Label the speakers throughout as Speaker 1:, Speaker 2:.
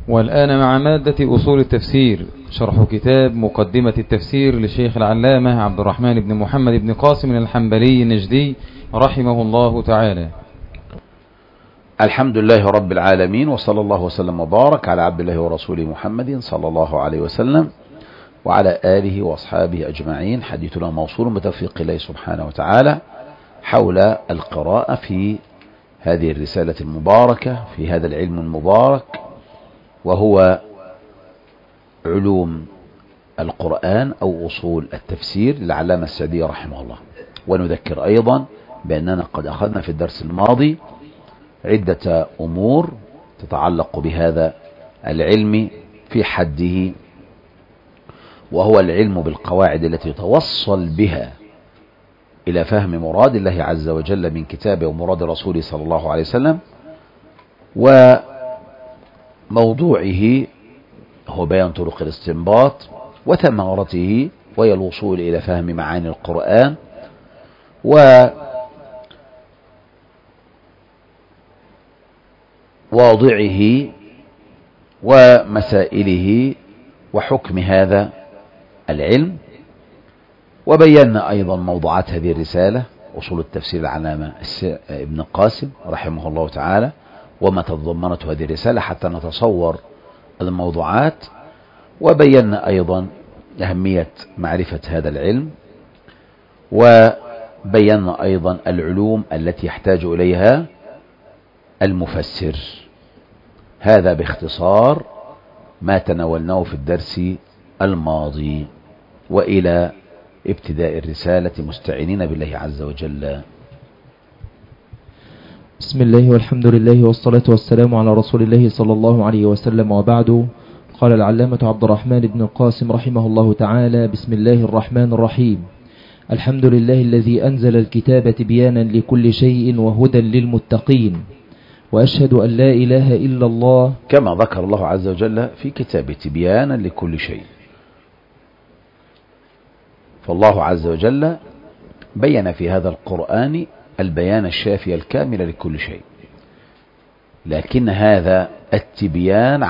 Speaker 1: والآن مع مادة أصول التفسير، شرح كتاب مقدمة التفسير للشيخ العلامة عبد الرحمن بن محمد بن قاسم الحنبلي النجدي رحمه الله تعالى.
Speaker 2: الحمد لله رب العالمين، وصلى الله وسلم وبارك على عبد الله ورسوله محمد صلى الله عليه وسلم وعلى آله وأصحابه أجمعين. حديثنا موصول بتوفيق الله سبحانه وتعالى حول القراءة في هذه الرسالة المباركة، في هذا العلم المبارك، وهو علوم القرآن أو أصول التفسير للعلامة السعدي رحمه الله. ونذكر أيضا بأننا قد أخذنا في الدرس الماضي عدة أمور تتعلق بهذا العلم في حده، وهو العلم بالقواعد التي يتوصل بها إلى فهم مراد الله عز وجل من كتابه ومراد رسوله صلى الله عليه وسلم. وموضوعه هو بيان طرق الاستنباط وثمرته، وهي الوصول إلى فهم معاني القرآن وواضعه ومسائله وحكم هذا العلم. وبينا أيضا موضوعات هذه الرسالة أصول التفسير العلامة ابن قاسم رحمه الله تعالى، وما تضمنته هذه الرسالة حتى نتصور الموضوعات. وبينا أيضا أهمية معرفة هذا العلم، وبينا أيضا العلوم التي يحتاج إليها المفسر. هذا باختصار ما تناولناه في الدرس الماضي، وإلى ابتداء الرسالة مستعينين بالله عز وجل.
Speaker 3: بسم الله والحمد لله والصلاة والسلام على رسول الله صلى الله عليه وسلم، وبعد. قال العلامة عبد الرحمن بن القاسم رحمه الله تعالى: بسم الله الرحمن الرحيم. الحمد لله الذي أنزل الكتاب تبيانا لكل شيء وهدى للمتقين، وأشهد أن لا إله إلا الله،
Speaker 2: كما ذكر الله عز وجل في كتابه تبيانا لكل شيء. فالله عز وجل بين في هذا القرآن البيان الشافي الكامل لكل شيء، لكن هذا التبيان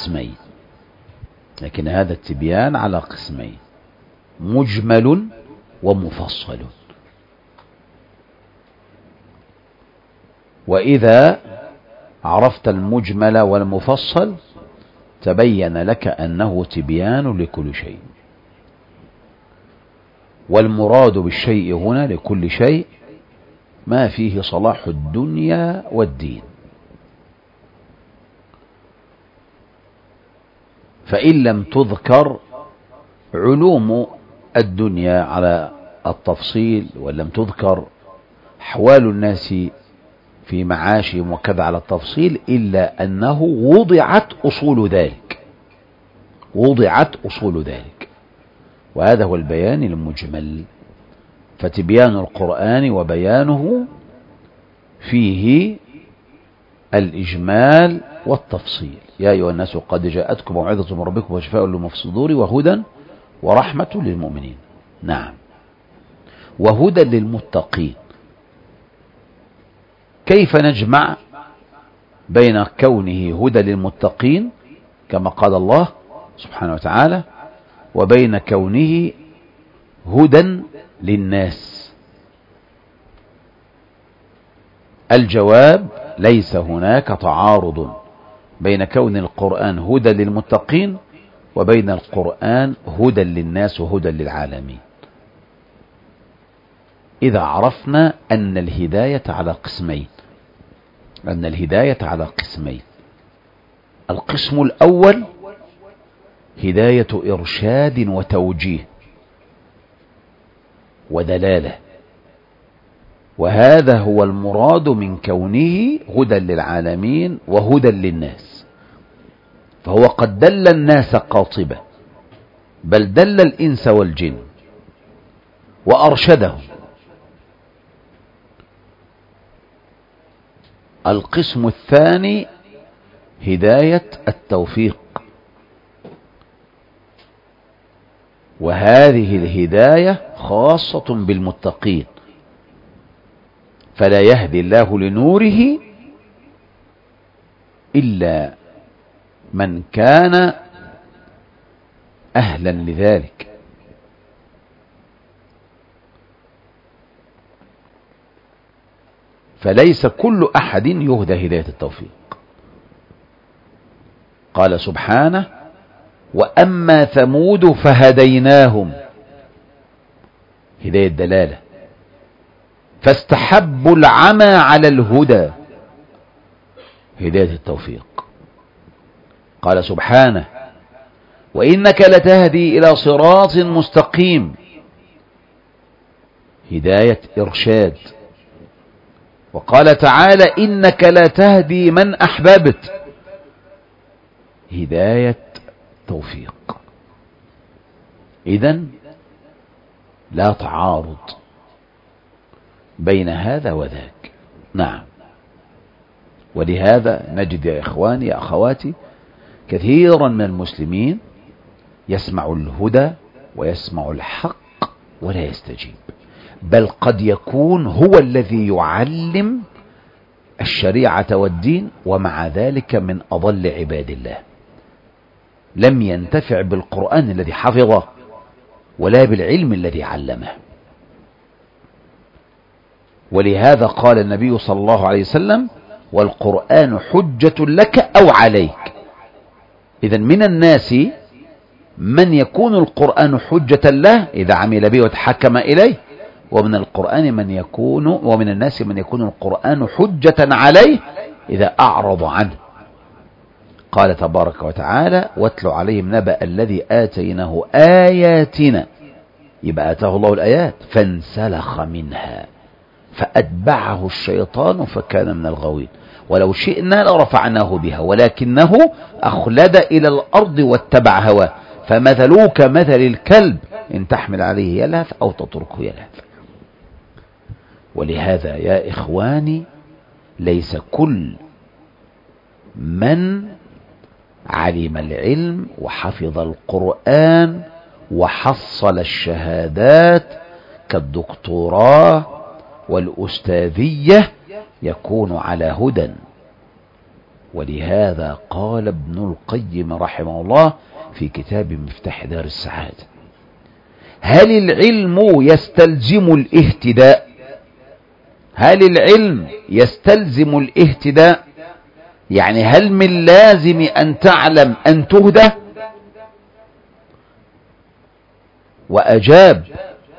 Speaker 2: على قسمين، مجمل ومفصل. وإذا عرفت المجمل والمفصل تبين لك أنه تبيان لكل شيء. والمراد بالشيء هنا لكل شيء ما فيه صلاح الدنيا والدين. فإن لم تذكر علوم الدنيا على التفصيل، ولم تذكر أحوال الناس في معاشهم وكذا على التفصيل، إلا أنه وضعت أصول ذلك، وهذا هو البيان المجمل. فتبيان القرآن وبيانه فيه الإجمال والتفصيل. يا أيها الناس قد جاءتكم موعظة من ربكم وشفاء لما في الصدور وهدى ورحمة للمؤمنين. نعم، وهدى للمتقين. كيف نجمع بين كونه هدى للمتقين كما قال الله سبحانه وتعالى، وبين كونه هدى للناس؟ الجواب: ليس هناك تعارض بين كون القرآن هدى للمتقين وبين القرآن هدى للناس وهدى للعالمين، إذا عرفنا أن الهداية على قسمين. القسم الأول هداية إرشاد وتوجيه ودلالة، وهذا هو المراد من كونه هدى للعالمين وهدى للناس. فهو قد دل الناس قاطبة، بل دل الإنس والجن وأرشدهم. القسم الثاني هداية التوفيق، وهذه الهداية خاصة بالمتقين، فلا يهدي الله لنوره إلا من كان أهلا لذلك. فليس كل أحد يهدى هداية التوفيق. قال سبحانه: وأما ثمود فهديناهم، هداية دلالة، فاستحبوا العمى على الهدى، هداية التوفيق. قال سبحانه: وإنك لتهدي إلى صراط مستقيم، هداية إرشاد. وقال تعالى: إنك لتهدي من أحببت، هداية توفيق. إذن لا تعارض بين هذا وذاك. نعم. ولهذا نجد يا إخواني يا أخواتي كثيرا من المسلمين يسمع الهدى ويسمع الحق ولا يستجيب، بل قد يكون هو الذي يعلم الشريعة والدين، ومع ذلك من أضل عباد الله، لم ينتفع بالقرآن الذي حفظه ولا بالعلم الذي علمه. ولهذا قال النبي صلى الله عليه وسلم: والقرآن حجة لك أو عليك. إذن من الناس من يكون القرآن حجة له إذا عمل به وتحكم إليه، ومن الناس من يكون القرآن حجة عليه إذا أعرض عنه. قال تبارك وتعالى: واتل عليهم نبأ الذي آتيناه آياتنا، يبقى آتاه الله الآيات فانسلخ منها فأتبعه الشيطان فكان من الغاوين، ولو شئنا لرفعناه بها ولكنه أخلد إلى الأرض واتبع هواه، فمثلوه كمثل الكلب إن تحمل عليه يلهث أو تتركه يلهث. ولهذا يا إخواني ليس كل من علم العلم وحفظ القرآن وحصل الشهادات كالدكتوراه والأستاذية يكون على هدى. ولهذا قال ابن القيم رحمه الله في كتاب مفتاح دار السعادة: هل العلم يستلزم الاهتداء؟ هل العلم يستلزم الاهتداء؟ يعني هل من لازم أن تعلم أن تهدى؟ وأجاب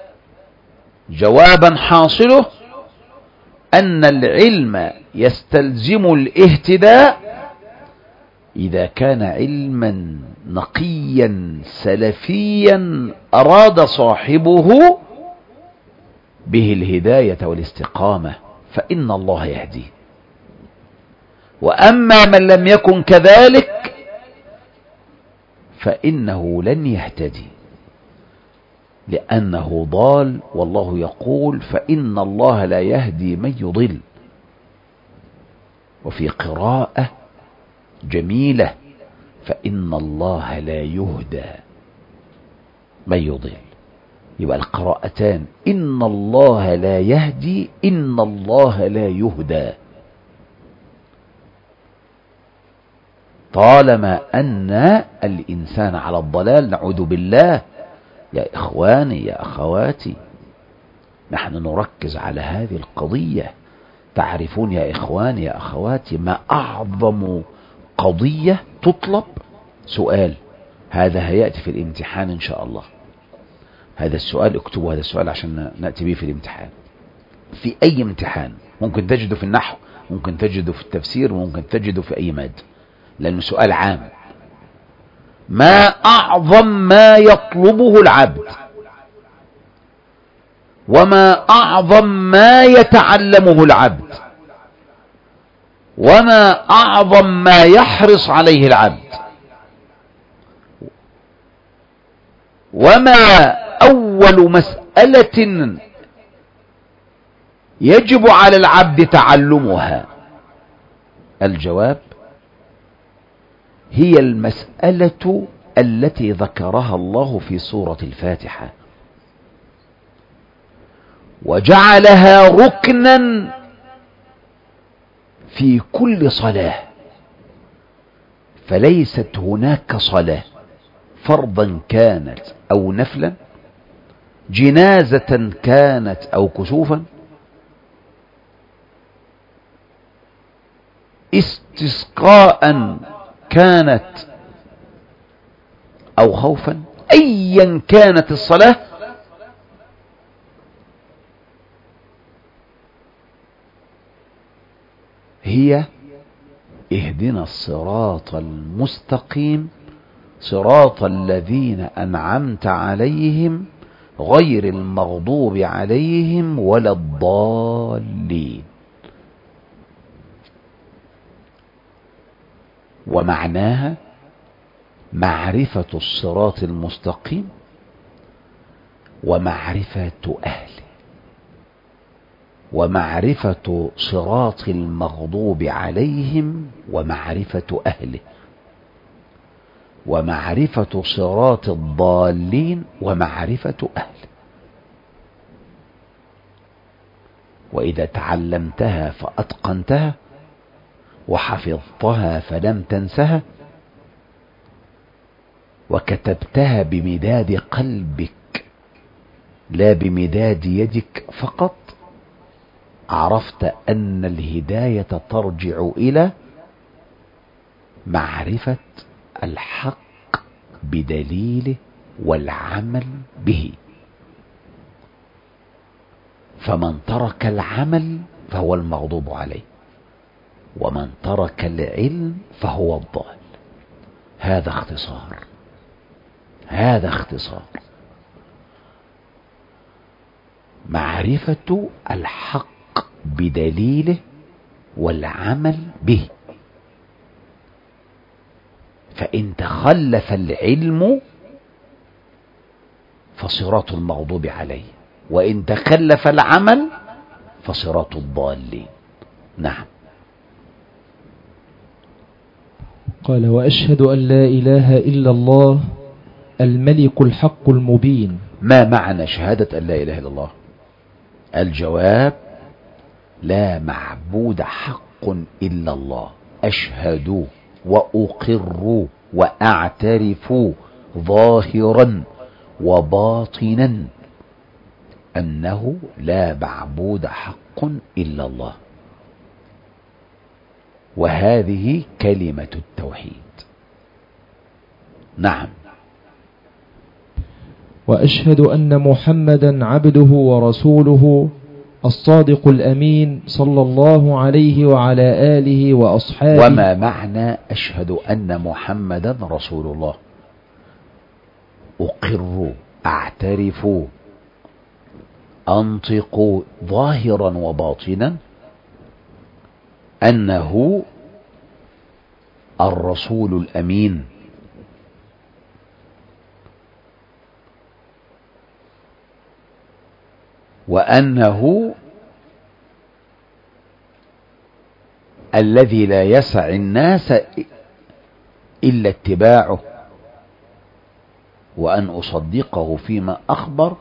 Speaker 2: جوابا حاصله أن العلم يستلزم الاهتداء إذا كان علما نقيا سلفيا أراد صاحبه به الهداية والاستقامة، فإن الله يهديه. وأما من لم يكن كذلك فإنه لن يهتدي، لأنه ضال، والله يقول: فإن الله لا يهدي من يضل. وفي قراءة جميلة: فإن الله لا يهدى من يضل. يبقى القراءتان: إن الله لا يهدي، إن الله لا يهدى. طالما أن الإنسان على الضلال، نعوذ بالله. يا إخواني يا أخواتي، نحن نركز على هذه القضية. تعرفون يا إخواني يا أخواتي ما أعظم قضية تطلب؟ سؤال، هذا هيأتي في الامتحان إن شاء الله. هذا السؤال اكتبوا هذا السؤال عشان نأتي به في الامتحان، في أي امتحان. ممكن تجده في النحو، ممكن تجده في التفسير، ممكن تجده في أي مادة، لأنه سؤال عام. ما أعظم ما يطلبه العبد، وما أعظم ما يتعلمه العبد، وما أعظم ما يحرص عليه العبد، وما أول مسألة يجب على العبد تعلمها؟ الجواب: هي المسألة التي ذكرها الله في سورة الفاتحة، وجعلها ركنا في كل صلاة، فليست هناك صلاة فرضا كانت أو نفلا، جنازة كانت أو كسوفا، استسقاء كانت أو خوفا، أيا كانت الصلاة هي اهدنا الصراط المستقيم صراط الذين أنعمت عليهم غير المغضوب عليهم ولا الضالين. ومعناها معرفة الصراط المستقيم ومعرفة أهله، ومعرفة صراط المغضوب عليهم ومعرفة أهله، ومعرفة صراط الضالين ومعرفة أهله. وإذا تعلمتها فأتقنتها وحفظتها فلم تنسها وكتبتها بمداد قلبك لا بمداد يدك فقط، عرفت أن الهداية ترجع إلى معرفة الحق بدليله والعمل به. فمن ترك العمل فهو المغضوب عليه، ومن ترك العلم فهو الضال. هذا اختصار، هذا اختصار. معرفة الحق بدليله والعمل به. فإن تخلف العلم فصراط المغضوب عليه، وإن تخلف العمل فصراط الضالين. نعم.
Speaker 3: قال: وأشهد أن لا إله إلا الله الملك الحق المبين.
Speaker 2: ما معنى شهادة أن لا إله إلا الله؟ الجواب: لا معبود حق إلا الله. أشهد وأقر وأعترف ظاهرا وباطنا أنه لا معبود حق إلا الله، وهذه كلمة التوحيد. نعم.
Speaker 3: وأشهد أن محمدا عبده ورسوله الصادق الأمين صلى الله عليه وعلى آله وأصحابه.
Speaker 2: وما معنى أشهد أن محمدا رسول الله؟ أقر، أعترف، أنطق ظاهرا وباطنا أنه الرسول الأمين، وأنه الذي لا يسع الناس إلا اتباعه، وأن أصدقه فيما أخبر،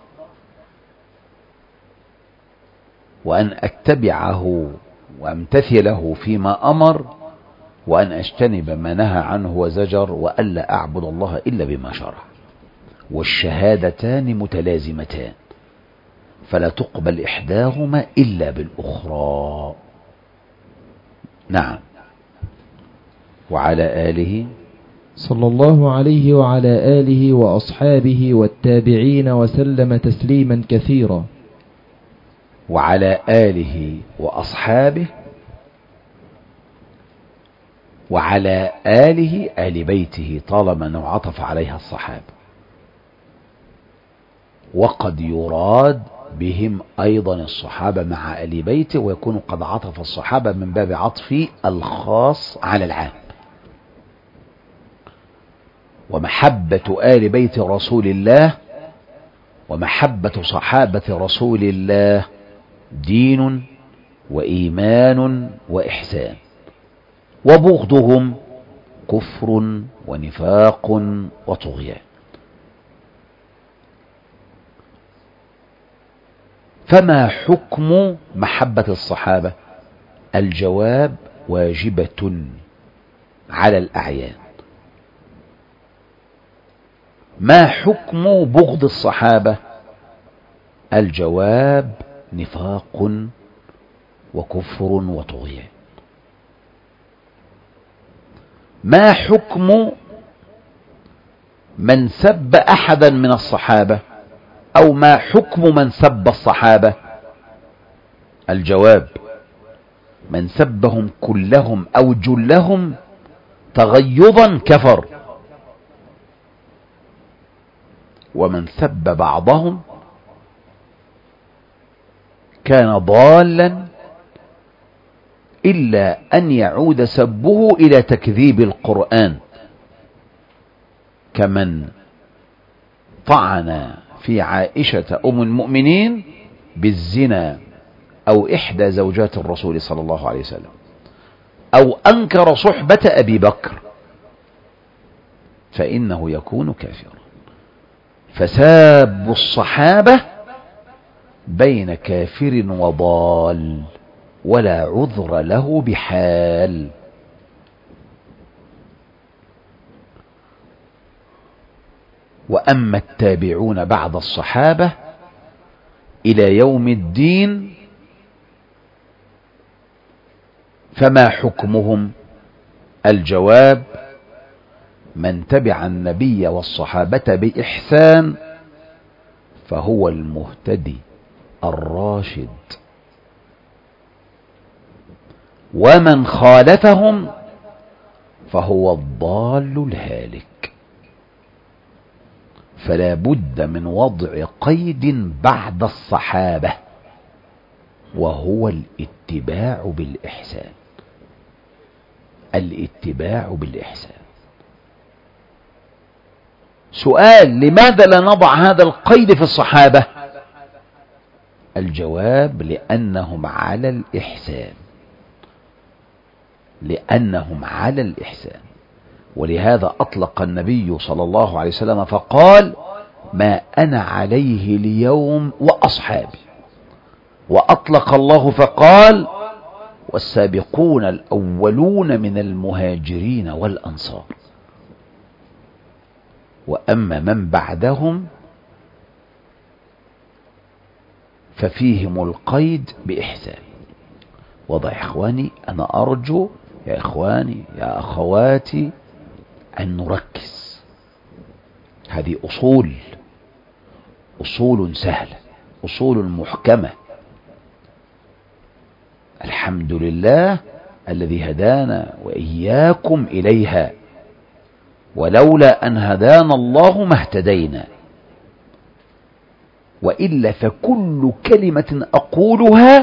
Speaker 2: وأن أتبعه وأمتثله فيما أمر، وأن أجتنب ما نهى عنه وزجر، وألا أعبد الله إلا بما شرع. والشهادتان متلازمتان فلا تقبل إحداهما إلا بالأخرى. نعم. وعلى آله
Speaker 3: صلى الله عليه وعلى آله وأصحابه والتابعين وسلم تسليما كثيرا.
Speaker 2: وعلى آله وأصحابه وعلى آله آل بيته، طالما أنه عطف عليها الصحابة، وقد يراد بهم أيضا الصحابة مع آل بيته، ويكون قد عطف الصحابة من باب عطف الخاص على العام. ومحبة آل بيت رسول الله ومحبة صحابة رسول الله دين وإيمان وإحسان، وبغضهم كفر ونفاق وطغيان. فما حكم محبة الصحابة؟ الجواب: واجبة على الأعيان، ما حكم بغض الصحابة؟ الجواب: نفاق وكفر وطغيان. ما حكم من سب أحدا من الصحابة؟ أو ما حكم من سب الصحابة؟ الجواب: من سبهم كلهم أو جلهم تغيظا كفر، ومن سب بعضهم كان ضالا إلا أن يعود سبه إلى تكذيب القرآن، كمن طعن في عائشة أم المؤمنين بالزنا أو إحدى زوجات الرسول صلى الله عليه وسلم، أو أنكر صحبة أبي بكر، فإنه يكون كافرا. فساب الصحابة بين كافر وضال، ولا عذر له بحال. وأما التابعون بعد الصحابة إلى يوم الدين فما حكمهم؟ الجواب: من تبع النبي والصحابة بإحسان فهو المهتدي الراشد، ومن خالفهم فهو الضال الهالك. فلا بد من وضع قيد بعد الصحابة، وهو الاتباع بالإحسان. الاتباع بالإحسان. سؤال: لماذا لا نضع هذا القيد في الصحابة؟ الجواب: لأنهم على الإحسان. لأنهم على الإحسان. ولهذا أطلق النبي صلى الله عليه وسلم فقال: ما أنا عليه اليوم وأصحابي. وأطلق الله فقال: والسابقون الأولون من المهاجرين والأنصار. وأما من بعدهم ففيهم القيد بإحسان. وضع يا إخواني، أنا أرجو يا إخواني يا أخواتي أن نركز. هذه أصول سهلة، أصول محكمة. الحمد لله الذي هدانا وإياكم إليها، ولولا أن هدانا الله ما اهتدينا. وإلا فكل كلمة أقولها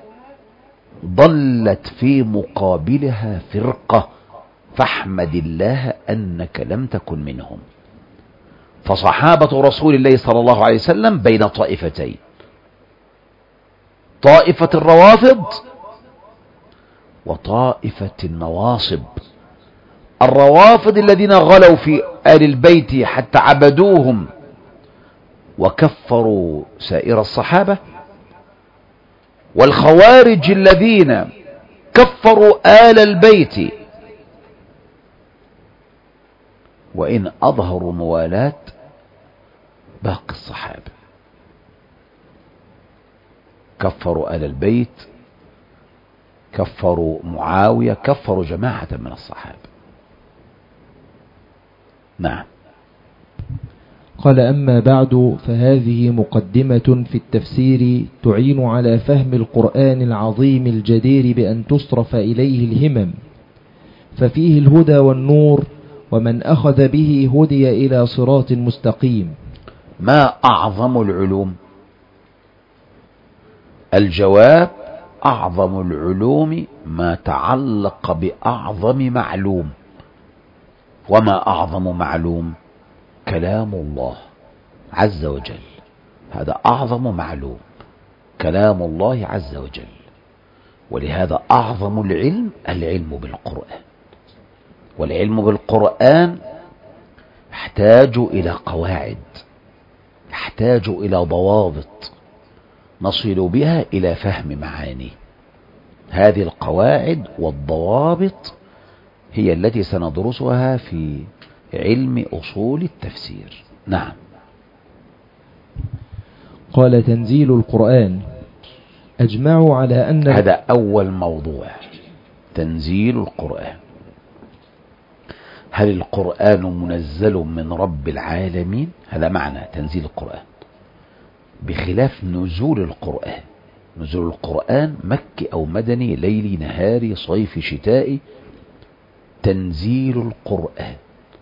Speaker 2: ضلت في مقابلها فرقة، فاحمد الله أنك لم تكن منهم. فصحابة رسول الله صلى الله عليه وسلم بين طائفتين: طائفة الروافض وطائفة النواصب. الروافض الذين غلوا في آل البيت حتى عبدوهم وكفروا سائر الصحابة، والخوارج الذين كفروا آل البيت وإن أظهروا موالاة باقي الصحابة. كفروا آل البيت، كفروا معاوية، كفروا جماعة من الصحابة. نعم.
Speaker 3: قال: أما بعد، فهذه مقدمة في التفسير تعين على فهم القرآن العظيم الجدير بأن تصرف إليه الهمم، ففيه الهدى والنور، ومن أخذ به هدي إلى صراط مستقيم.
Speaker 2: ما أعظم العلوم؟ الجواب: أعظم العلوم ما تعلق بأعظم معلوم. وما أعظم معلوم؟ كلام الله عز وجل. هذا أعظم معلوم، كلام الله عز وجل. ولهذا أعظم العلم العلم بالقرآن. والعلم بالقرآن يحتاج إلى قواعد، يحتاج إلى ضوابط نصل بها إلى فهم معانيه. هذه القواعد والضوابط هي التي سندرسها في علم أصول التفسير. نعم.
Speaker 3: قال تنزيل القرآن. أجمعوا على أن
Speaker 2: هذا أول موضوع، تنزيل القرآن. هل القرآن منزل من رب العالمين؟ هذا معنى تنزيل القرآن، بخلاف نزول القرآن. نزول القرآن مكي أو مدني، ليلي نهاري صيفي شتائي. تنزيل القرآن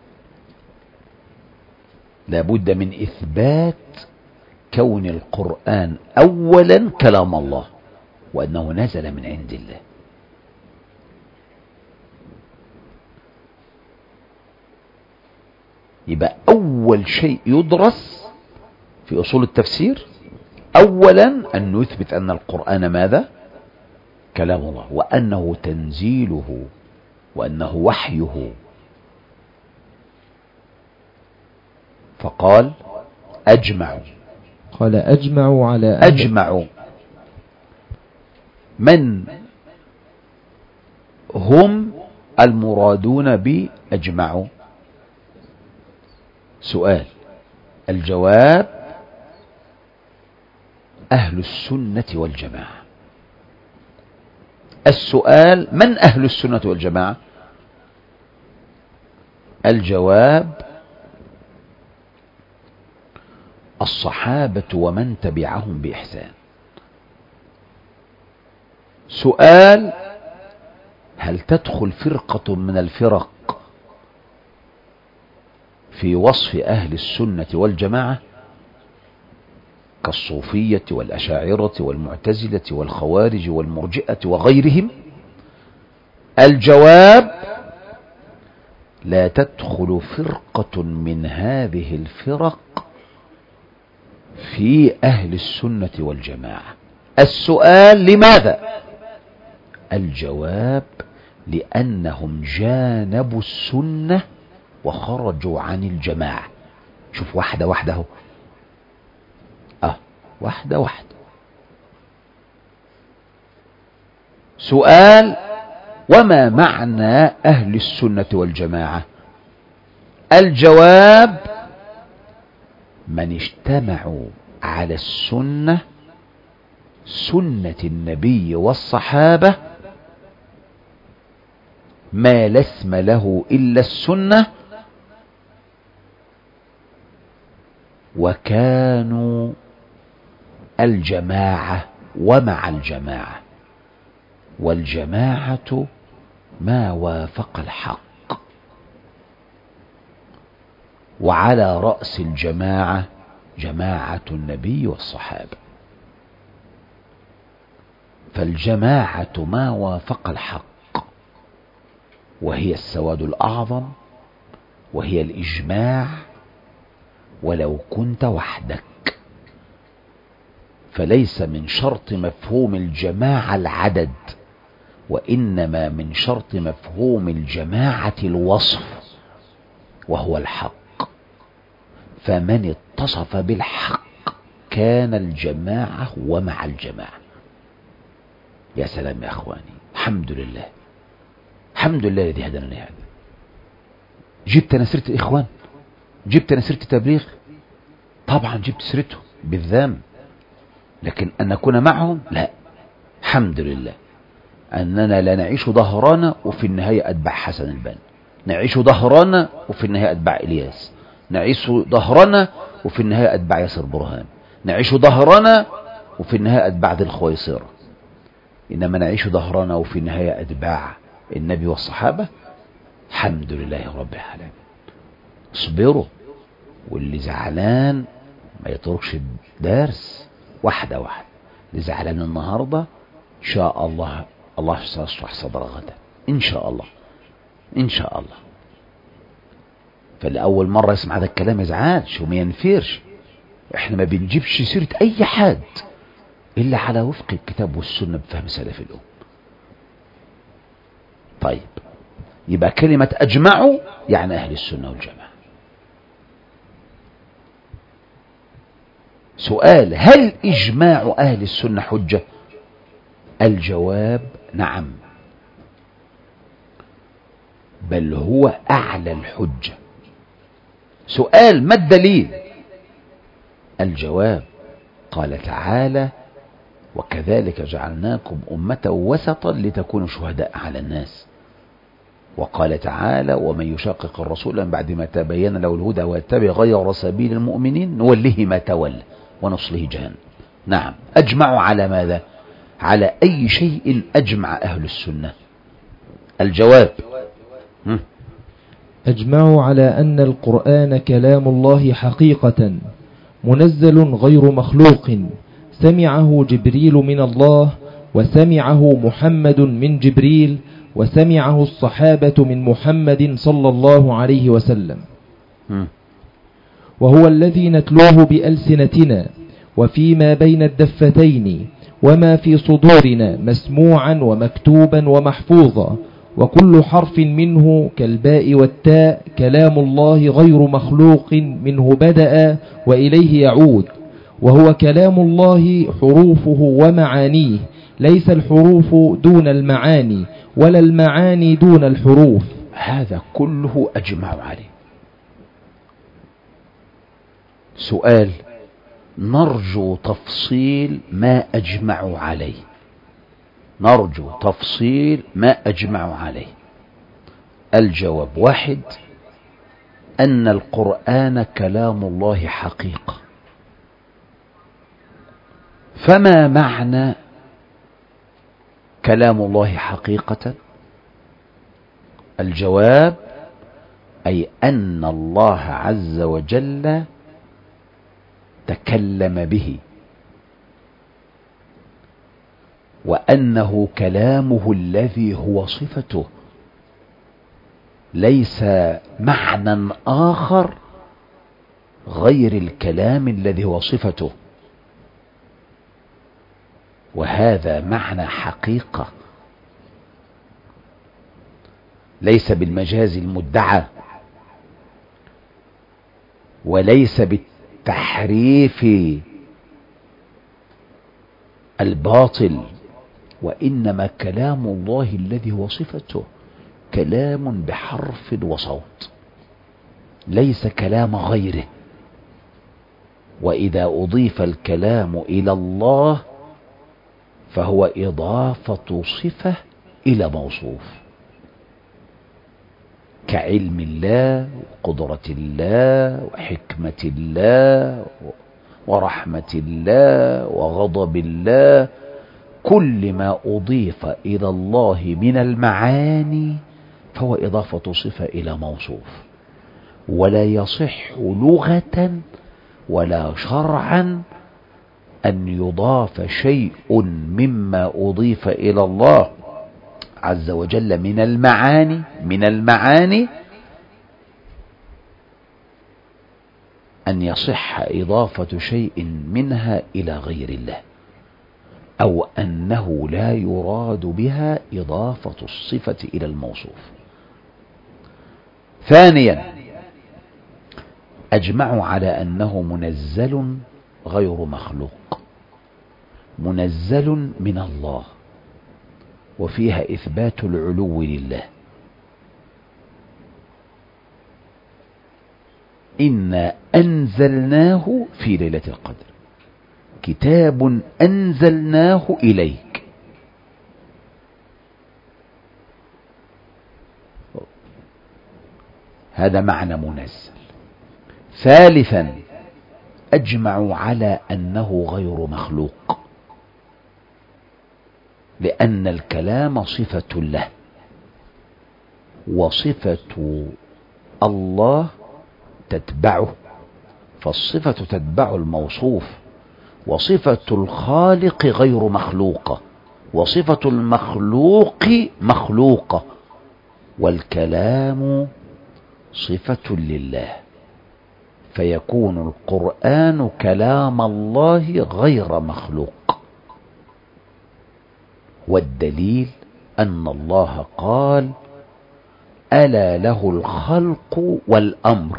Speaker 2: لابد من إثبات كون القرآن أولا كلام الله، وأنه نزل من عند الله. يبقى أول شيء يدرس في أصول التفسير أولا أن نثبت أن القرآن ماذا؟ كلام الله، وأنه تنزيله، وأنه وحيه. فقال أجمعوا.
Speaker 3: قال أجمعوا على أن
Speaker 2: أجمعوا من هم المرادون بأجمعوا؟ سؤال. الجواب أهل السنة والجماعة. السؤال من أهل السنة والجماعة؟ الجواب الصحابة ومن تبعهم بإحسان. سؤال. هل تدخل فرقة من الفرق في وصف أهل السنة والجماعة كالصوفية والأشاعرة والمعتزلة والخوارج والمرجئة وغيرهم؟ الجواب لا تدخل فرقة من هذه الفرق في أهل السنة والجماعة. السؤال لماذا؟ الجواب لأنهم جانبوا السنة وخرجوا عن الجماعة. شوف واحدة واحدة، واحدة واحدة. سؤال. وما معنى أهل السنة والجماعة؟ الجواب من اجتمعوا على السنة، سنة النبي والصحابة، ما لا اسم له إلا السنة، وكانوا الجماعة ومع الجماعة. والجماعة ما وافق الحق، وعلى رأس الجماعة جماعة النبي والصحابة. فالجماعة ما وافق الحق، وهي السواد الأعظم، وهي الإجماع ولو كنت وحدك. فليس من شرط مفهوم الجماعة العدد، وإنما من شرط مفهوم الجماعة الوصف، وهو الحق. فمن اتصف بالحق كان الجماعة ومع الجماعة. يا سلام يا أخواني، الحمد لله، الحمد لله الذي هدانا لهذا. جبت أنا سيرة الإخوان، جبت أنا سيرة التبليغ، طبعا جبت سيرته بالذم، لكن أن نكون معهم لا. الحمد لله أننا لا نعيش ظهرنا وفي النهاية أتبع حسن البنا، نعيش ظهرنا وفي النهاية أتبع إلياس، نعيش ظهرنا وفي النهاية أتبع ياسر برهان، نعيش ظهرنا وفي النهاية أتبع ذي الخويصرة. إنما نعيش ظهرنا وفي النهاية أتباع النبي والصحابة. الحمد لله رب العالمين. اصبروا، واللي زعلان ما يتركش الدرس. واحدة واحدة. اللي زعلان النهاردة إن شاء الله الله سيصلح صدر غدا إن شاء الله، إن شاء الله. فالأول مرة يسمع هذا الكلام يزعلش وما ينفرش. احنا ما بنجيبش سيرة أي حد إلا على وفق الكتاب والسنة بفهم سلف الأمة. طيب، يبقى كلمة أجمعوا يعني أهل السنة والجماعة. سؤال: هل إجماع أهل السنة حجة؟ الجواب نعم، بل هو أعلى الحجة. سؤال: ما الدليل؟ الجواب: قال تعالى: وكذلك جعلناكم أمة وسطا لتكونوا شهداء على الناس. وقال تعالى: ومن يشاقق الرسول من بعد ما تبين له الهدى ويتبع غير سبيل المؤمنين نوله ما تولى ونصله جهنم. نعم، أجمعوا على ماذا؟ على أي شيء أجمع أهل السنة؟ الجواب:
Speaker 3: أجمعوا على أن القرآن كلام الله حقيقة منزل غير مخلوق، سمعه جبريل من الله، وسمعه محمد من جبريل، وسمعه الصحابة من محمد صلى الله عليه وسلم، وهو الذي نتلوه بألسنتنا وفيما بين الدفتين وما في صدورنا مسموعا ومكتوبا ومحفوظا، وكل حرف منه كالباء والتاء كلام الله غير مخلوق، منه بدأ وإليه يعود، وهو كلام الله حروفه ومعانيه، ليس الحروف دون المعاني ولا المعاني دون الحروف.
Speaker 2: هذا كله أجمع عليه. سؤال: نرجو تفصيل ما أجمعوا عليه، نرجو تفصيل ما أجمعوا عليه. الجواب: واحد، أن القرآن كلام الله حقيقة. فما معنى كلام الله حقيقة؟ الجواب: أي أن الله عز وجل تكلم به، وأنه كلامه الذي هو صفته، ليس معنى آخر غير الكلام الذي هو صفته. وهذا معنى حقيقة، ليس بالمجاز المدعى، وليس بالتحريف الباطل، وإنما كلام الله الذي هو صفته كلام بحرف وصوت، ليس كلام غيره. وإذا أضيف الكلام إلى الله فهو إضافة صفة إلى موصوف، كعلم الله وقدرة الله وحكمة الله ورحمة الله وغضب الله. كل ما أضيف إلى الله من المعاني فهو إضافة صفة إلى موصوف، ولا يصح لغة ولا شرعا أن يضاف شيء مما أضيف إلى الله عز وجل من المعاني أن يصح إضافة شيء منها إلى غير الله، أو أنه لا يراد بها إضافة الصفة إلى الموصوف. ثانيا، أجمعوا على أنه منزل غير مخلوق، منزل من الله، وفيها إثبات العلو لله. إنا أنزلناه في ليلة القدر، كتاب أنزلناه إليك. هذا معنى منزل. ثالثا، أجمعوا على أنه غير مخلوق، لأن الكلام صفة له، وصفة الله تتبعه، فالصفة تتبع الموصوف، وصفة الخالق غير مخلوقة، وصفة المخلوق مخلوقة، والكلام صفة لله، فيكون القرآن كلام الله غير مخلوق. والدليل أن الله قال: ألا له الخلق والأمر،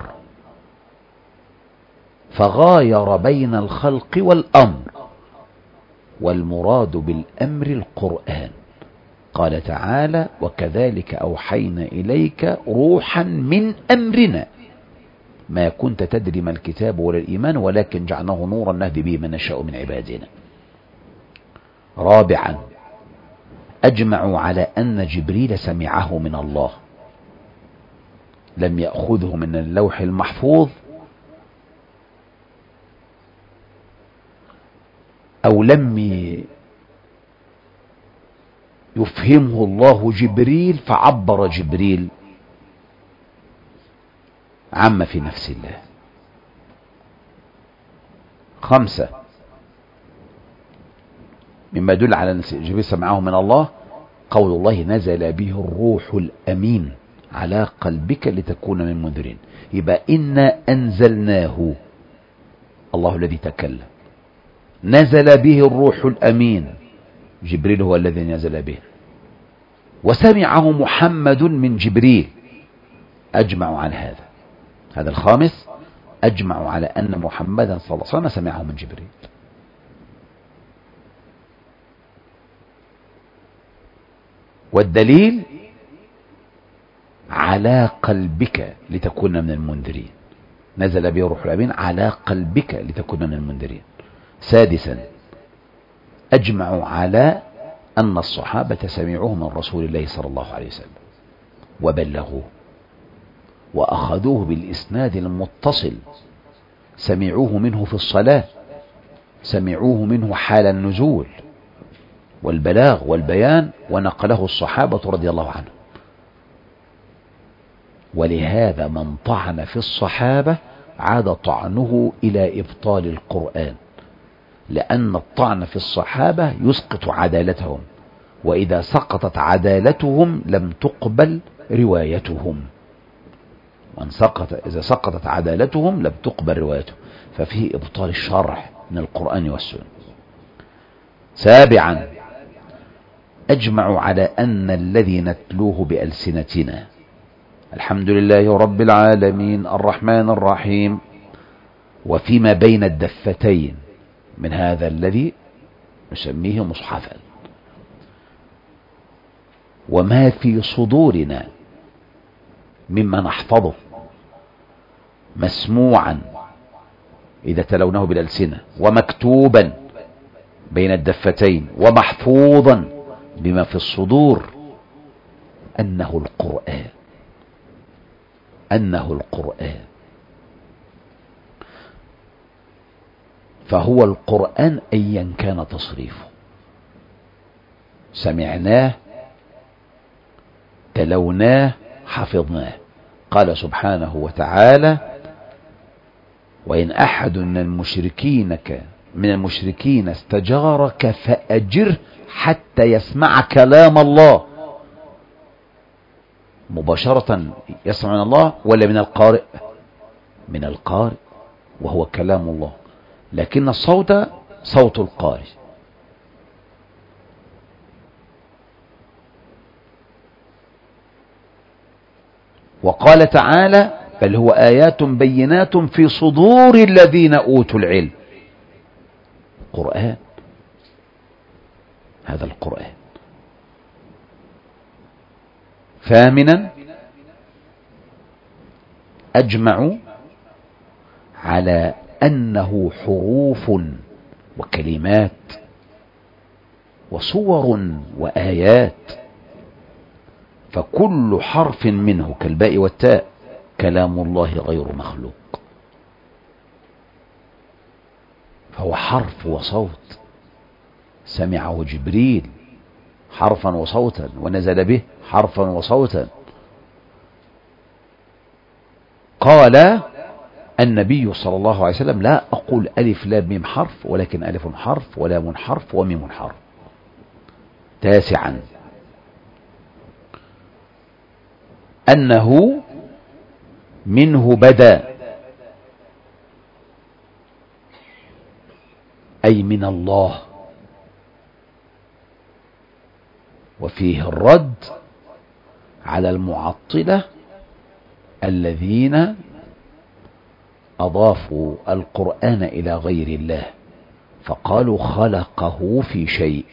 Speaker 2: فغاير بين الخلق والأمر، والمراد بالأمر القرآن. قال تعالى: وكذلك أوحينا إليك روحا من أمرنا. ما كنت تدري ما الكتاب ولا الإيمان ولكن جعلناه نورا نهدي به من نشاء من عبادنا. رابعا أجمعوا على أن جبريل سمعه من الله، لم يأخذه من اللوح المحفوظ أو لم يفهمه الله جبريل فعبر جبريل عما في نفس الله. 5 مما يدل على أن جبريل سمعه من الله قول الله نزل به الروح الأمين على قلبك لتكون من المنذرين. يبقى إنا أنزلناه، الله الذي تكلم، نزل به الروح الأمين، جبريل هو الذي نزل به، وسمعه محمد من جبريل، أجمعوا على هذا. هذا الخامس، أجمعوا على أن محمدا صلى الله عليه وسلم سمعه من جبريل. والدليل على قلبك لتكون من المنذرين، نزل به الروح الأمين على قلبك لتكون من المنذرين. 6 أجمعوا على أن الصحابة سمعوه من رسول الله صلى الله عليه وسلم وبلغوه وأخذوه بالإسناد المتصل، سمعوه منه في الصلاة، سمعوه منه حال النزول والبلاغ والبيان، ونقله الصحابة رضي الله عنهم. ولهذا من طعن في الصحابة عاد طعنه إلى إبطال القرآن، لأن الطعن في الصحابة يسقط عدالتهم، وإذا سقطت عدالتهم لم تقبل روايتهم، إذا سقطت عدالتهم لم تقبل روايتهم، ففيه إبطال الشرع من القرآن والسنة. 7 أجمعوا على أن الذي نتلوه بألسنتنا الحمد لله رب العالمين الرحمن الرحيم وفيما بين الدفتين من هذا الذي نسميه مصحفا، وما في صدورنا مما نحفظه مسموعا إذا تلوناه بالألسنة، ومكتوبا بين الدفتين، ومحفوظا بما في الصدور، أنه القرآن، أنه القرآن. فهو القرآن أيا كان تصريفه، سمعناه تلوناه حفظناه. قال سبحانه وتعالى وإن أحد من المشركين استجارك فأجره حتى يسمع كلام الله. مباشرة يسمع من الله ولا من القارئ؟ من القارئ، وهو كلام الله، لكن الصوت صوت القارئ. وقال تعالى بل هو آيات بينات في صدور الذين أوتوا العلم. قرآن، هذا القرآن. 8 أجمعوا على أنه حروف وكلمات وصور وآيات، فكل حرف منه كالباء والتاء كلام الله غير مخلوق، فهو حرف وصوت، سمعه جبريل حرفا وصوتا ونزل به حرفا وصوتا. قال النبي صلى الله عليه وسلم لا أقول ألف لام ميم حرف، ولكن ألف حرف ولام حرف وميم حرف. 9 أنه منه بدا، أي من الله، وفيه الرد على المعطلة الذين أضافوا القرآن إلى غير الله فقالوا خلقه في شيء.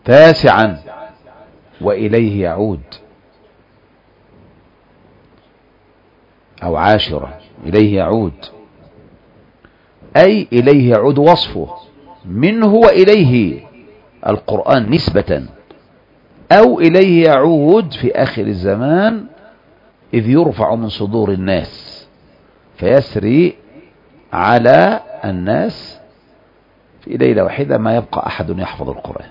Speaker 2: تاسعا وإليه يعود، أو عاشرا إليه يعود، أي إليه يعود وصفه، منه وإليه القرآن نسبة، أو إليه يعود في آخر الزمان إذ يرفع من صدور الناس فيسري على الناس في ليلة واحدة ما يبقى أحد يحفظ القرآن.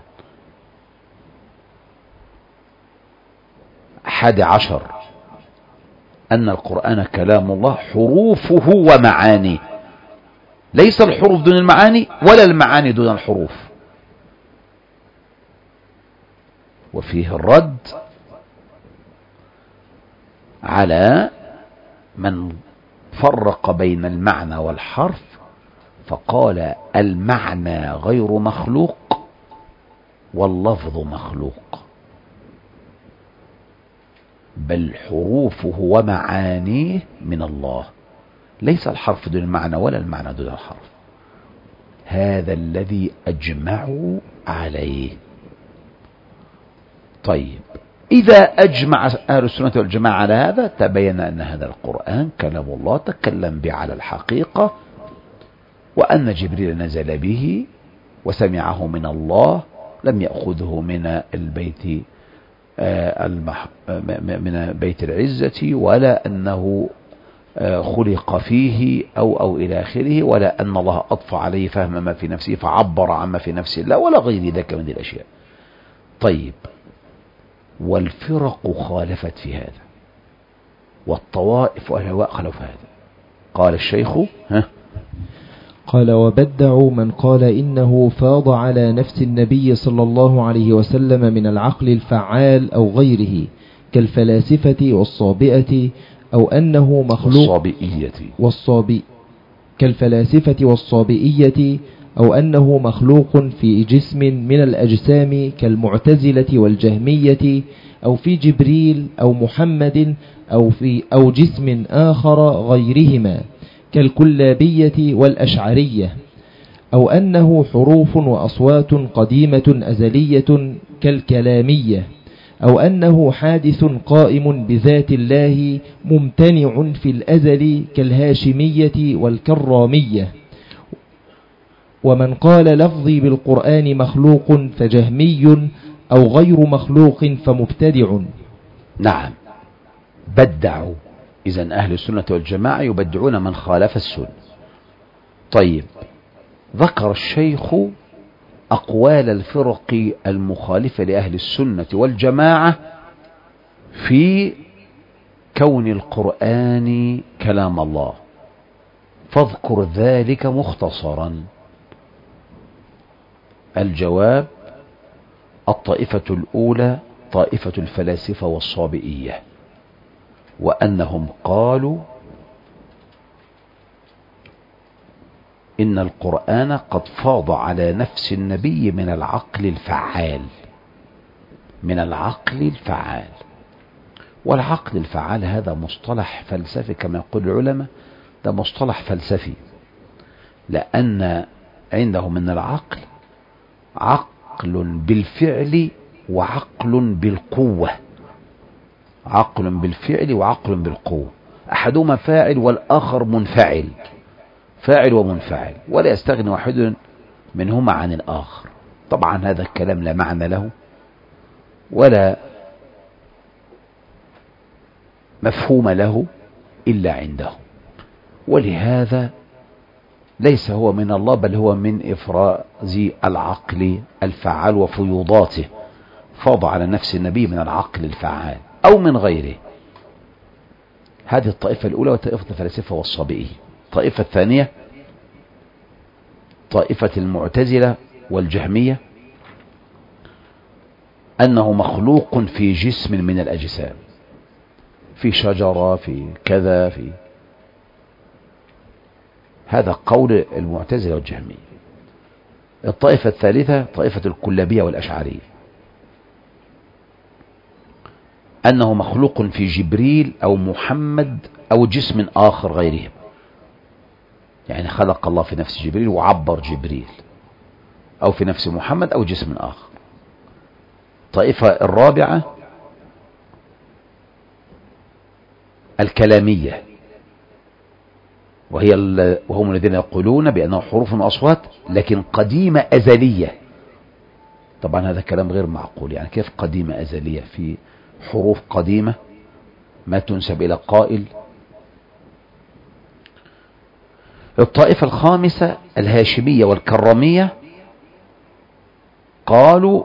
Speaker 2: 11 أن القرآن كلام الله حروفه ومعانيه، ليس الحروف دون المعاني ولا المعاني دون الحروف. وفيه الرد على من فرق بين المعنى والحرف فقال المعنى غير مخلوق واللفظ مخلوق، بل حروفه ومعانيه من الله، ليس الحرف دون المعنى ولا المعنى دون الحرف. هذا الذي أجمعوا عليه. طيب، إذا أجمع أهل السنة والجماعة على هذا تبين أن هذا القرآن كلام الله تكلم به على الحقيقة، وأن جبريل نزل به وسمعه من الله، لم يأخذه من البيت من بيت العزة، ولا أنه خلق فيه أو إلى آخره، ولا أن الله أطفى عليه فهم ما في نفسه فعبر عما في نفسه الله، ولا غير ذلك من الأشياء. طيب، والفرق خالفت في هذا، والطوائف والهواء خالفوا هذا. قال الشيخ
Speaker 3: قال وبدعوا من قال إنه فاض على نفس النبي صلى الله عليه وسلم من العقل الفعال أو غيره كالفلاسفة والصابئة، أو أنه مخلوق كالفلاسفة والصابئية، أو أنه مخلوق في جسم من الأجسام كالمعتزلة والجهمية، أو في جبريل أو محمد، أو جسم آخر غيرهما كالكلابية والأشعرية، أو أنه حروف وأصوات قديمة أزلية كالكلامية، أو أنه حادث قائم بذات الله ممتنع في الأزل كالهاشمية والكرامية. ومن قال لفظي بالقرآن مخلوق فجهمي، أو غير مخلوق فمبتدع.
Speaker 2: نعم، بدعوا. إذن أهل السنة والجماعة يبدعون من خالف السنة. طيب، ذكر الشيخ أقوال الفرق المخالفة لأهل السنة والجماعة في كون القرآن كلام الله، فاذكر ذلك مختصرا. الجواب: الطائفة الأولى طائفة الفلاسفة والصابئية، وأنهم قالوا إن القرآن قد فاض على نفس النبي من العقل الفعال. من العقل الفعال. والعقل الفعال هذا مصطلح فلسفي كما يقول العلماء، ده مصطلح فلسفي، لأن عندهم من العقل عقل بالفعل وعقل بالقوة. عقل بالفعل وعقل بالقوة، أحدهما فاعل والآخر منفعل، فاعل ومنفعل، ولا يستغني واحد منهما عن الآخر. طبعا هذا الكلام لا معنى له ولا مفهوم له إلا عنده، ولهذا ليس هو من الله، بل هو من إفراز العقل الفعال وفيوضاته. فاض على نفس النبي من العقل الفعال أو من غيره. هذه الطائفة الأولى، وطائفة الفلاسفة والصابئية. الطائفة الثانية طائفة المعتزلة والجهمية، أنه مخلوق في جسم من الأجسام، في شجرة، في كذا، في هذا قول المعتزلة والجهمية. الطائفة الثالثة طائفة الكلابية والأشعرية، أنه مخلوق في جبريل أو محمد أو جسم آخر غيرهم، يعني خلق الله في نفس جبريل وعبر جبريل، أو في نفس محمد أو جسم آخر. الطائفة الرابعة الكلامية، وهم الذين يقولون بأنه حروف وأصوات لكن قديمة أزلية. طبعا هذا كلام غير معقول، يعني كيف قديمة أزلية؟ في حروف قديمة ما تنسب إلى قائل. الطائفة الخامسة الهاشمية والكرامية قالوا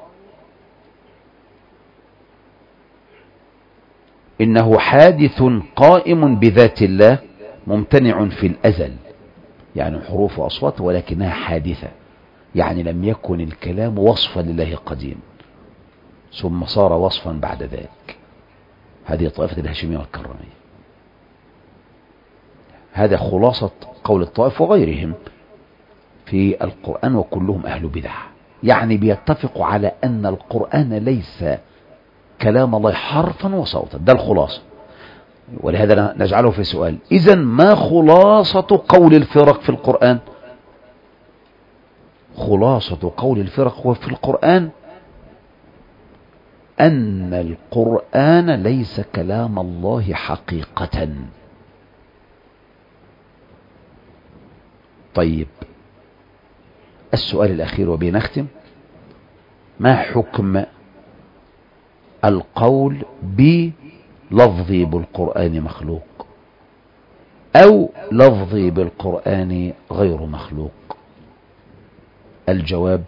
Speaker 2: إنه حادث قائم بذات الله ممتنع في الأزل، يعني حروف وأصوات ولكنها حادثة، يعني لم يكن الكلام وصفا لله قديم ثم صار وصفا بعد ذلك. هذه طائفة الهاشمية والكرامية. هذا خلاصة قول الطائف وغيرهم في القرآن، وكلهم أهل بدع، يعني بيتفقوا على أن القرآن ليس كلام الله حرفا وصوتا. ده الخلاصة. ولهذا نجعله في سؤال: إذن ما خلاصة قول الفرق في القرآن؟ خلاصة قول الفرق هو في القرآن أن القرآن ليس كلام الله حقيقة. طيب، السؤال الأخير وبنختم: ما حكم القول بلفظي بالقرآن مخلوق أو لفظي بالقرآن غير مخلوق؟ الجواب: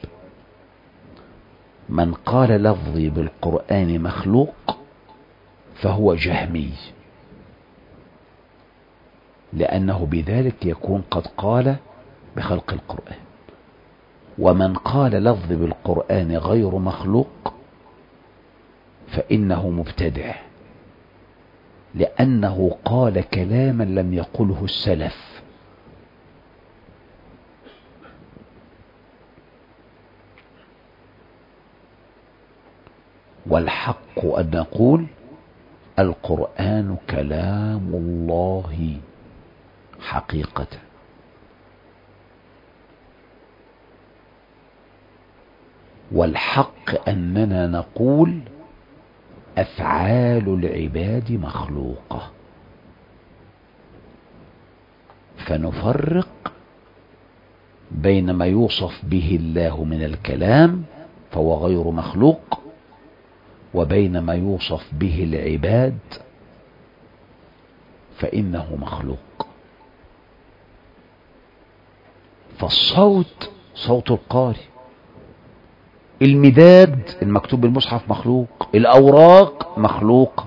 Speaker 2: من قال لفظي بالقرآن مخلوق فهو جهمي، لأنه بذلك يكون قد قال بخلق القرآن. ومن قال لفظي بالقرآن غير مخلوق فإنه مبتدع، لأنه قال كلاما لم يقله السلف. والحق أن نقول القرآن كلام الله حقيقة، والحق أننا نقول أفعال العباد مخلوقة، فنفرق بين ما يوصف به الله من الكلام فهو غير مخلوق، وبين ما يوصف به العباد فإنه مخلوق. فالصوت صوت القارئ، المداد المكتوب بالمصحف مخلوق، الأوراق مخلوق،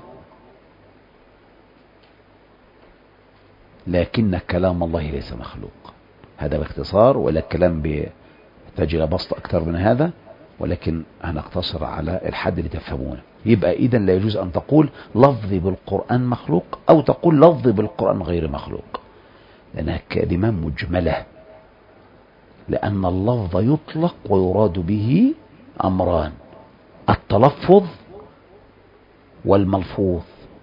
Speaker 2: لكن كلام الله ليس مخلوق. هذا باختصار، ولا الكلام بيحتاج إلى بسط أكثر من هذا، ولكن هنقتصر على الحد اللي تفهمونه. يبقى إذن لا يجوز أن تقول لفظي بالقرآن مخلوق أو تقول لفظي بالقرآن غير مخلوق، لأنها كلمة مجملة، لأن اللفظ يطلق ويراد به أمران: التلفظ والملفوظ.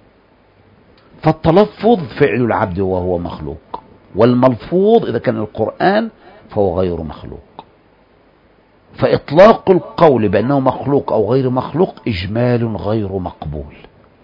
Speaker 2: فالتلفظ فعل العبد وهو مخلوق، والملفوظ إذا كان القرآن فهو غير مخلوق. فإطلاق القول بأنه مخلوق أو غير مخلوق إجمال غير مقبول.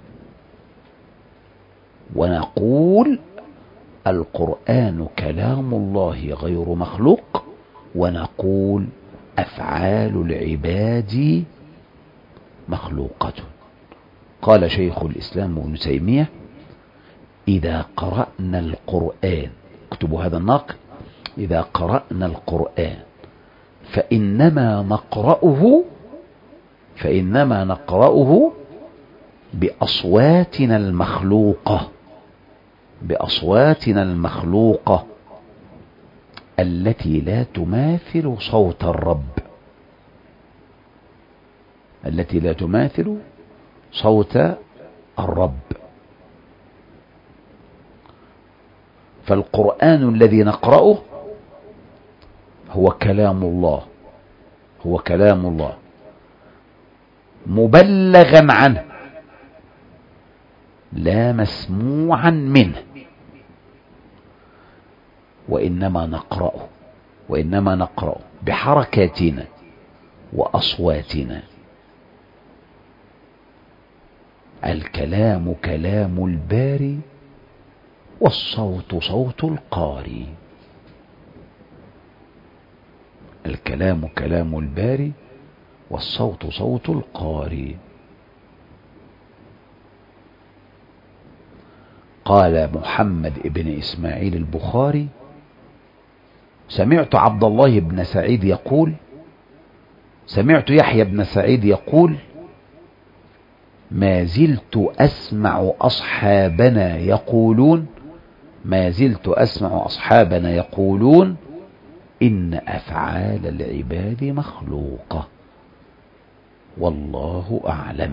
Speaker 2: ونقول القرآن كلام الله غير مخلوق، ونقول أفعال العباد مخلوقة. قال شيخ الإسلام ابن تيمية: إذا قرأنا القرآن، اكتبوا هذا النقل، إذا قرأنا القرآن فإنما نقرأه بأصواتنا المخلوقة التي لا تماثل صوت الرب، فالقرآن الذي نقرأه هو كلام الله مبلغا عنه لا مسموعا منه، وإنما نقرأه بحركاتنا وأصواتنا الكلام كلام الباري والصوت صوت القاري. الكلام كلام الباري والصوت صوت القاري. قال محمد بن إسماعيل البخاري: سمعت عبد الله بن سعيد يقول، سمعت يحيى بن سعيد يقول: ما زلت أسمع أصحابنا يقولون، ما زلت أسمع أصحابنا يقولون إن أفعال العباد مخلوقة، والله أعلم.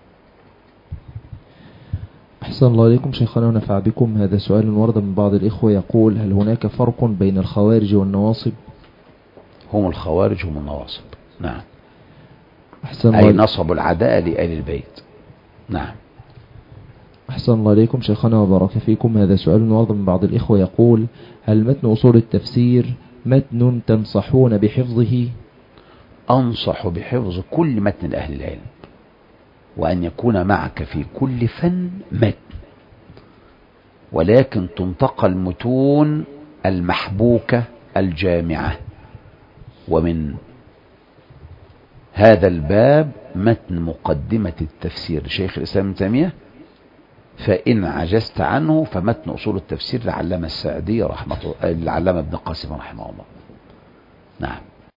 Speaker 3: أحسن الله إليكم شيخنا ونفع بكم. هذا سؤال ورد من بعض الإخوة يقول: هل هناك فرق بين الخوارج والنواصب؟
Speaker 2: هم الخوارج هم النواصب، نعم.
Speaker 3: أحسن
Speaker 2: أي
Speaker 3: الله
Speaker 2: نصبوا العداء لآل البيت، نعم.
Speaker 3: أحسن الله إليكم شيخنا وبارك فيكم. هذا سؤال ورد من بعض الإخوة يقول: هل متن أصول التفسير متن تنصحون بحفظه؟
Speaker 2: أنصح بحفظ كل متن لأهل العلم، وأن يكون معك في كل فن متن، ولكن تنتقى المتون المحبوكة الجامعة. ومن هذا الباب متن مقدمة التفسير لشيخ الإسلام ابن تيمية، فإن عجزت عنه فمتن أصول التفسير للعلامة السعدي العلامة ابن قاسم رحمه الله، نعم.